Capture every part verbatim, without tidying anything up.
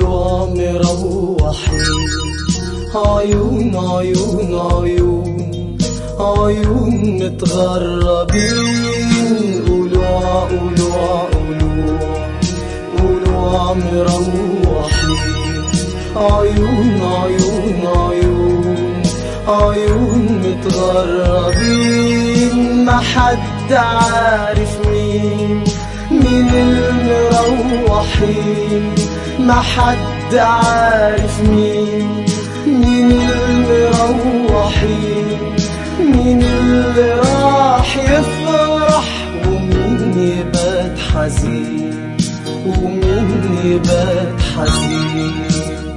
قولوا مروحين. عيون عيون عيون عيون متغربين. قولوا قولوا قولوا قولوا مروحين. عيون عيون عيون عيون متغربين. ما حد عارف مين مين المروحين. ما حد عارف مين مين المروحين. مين اللي راح يفرح ومين يبات حزين ومين يبات حزين.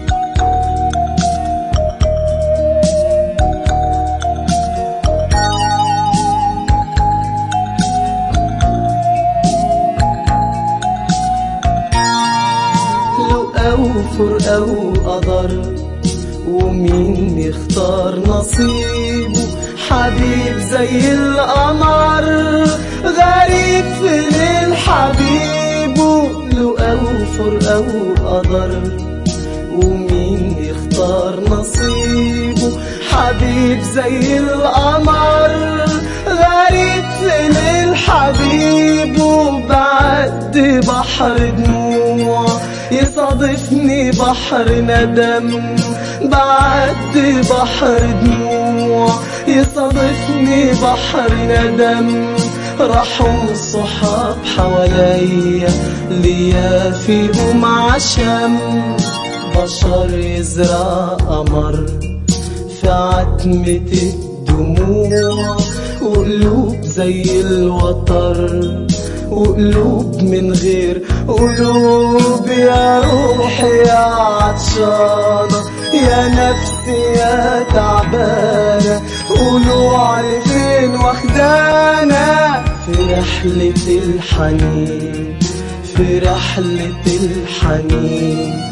أو فرقة أو قدر ومين يختار نصيبه. حبيب زي القمر غريب في ليل حبيبه. لو أو فرقة أو قدر ومين يختار نصيبه. حبيب زي القمر غريب في ليل حبيبه. بعد بحر دموع يصادفني بحر ندم. بعد بحر دموع يصادفني بحر ندم. راحوا الصحاب حواليا ليا فيهم عشم. بشر يزرع قمر في عتمة الدموع. وقلوب زي الوتر وقلوب من غير قلوب. يا روحي يا عطشانة يا نفسي يا تعبانة. قولوا علي فين واخدانا في رحلة الحنين في رحلة الحنين.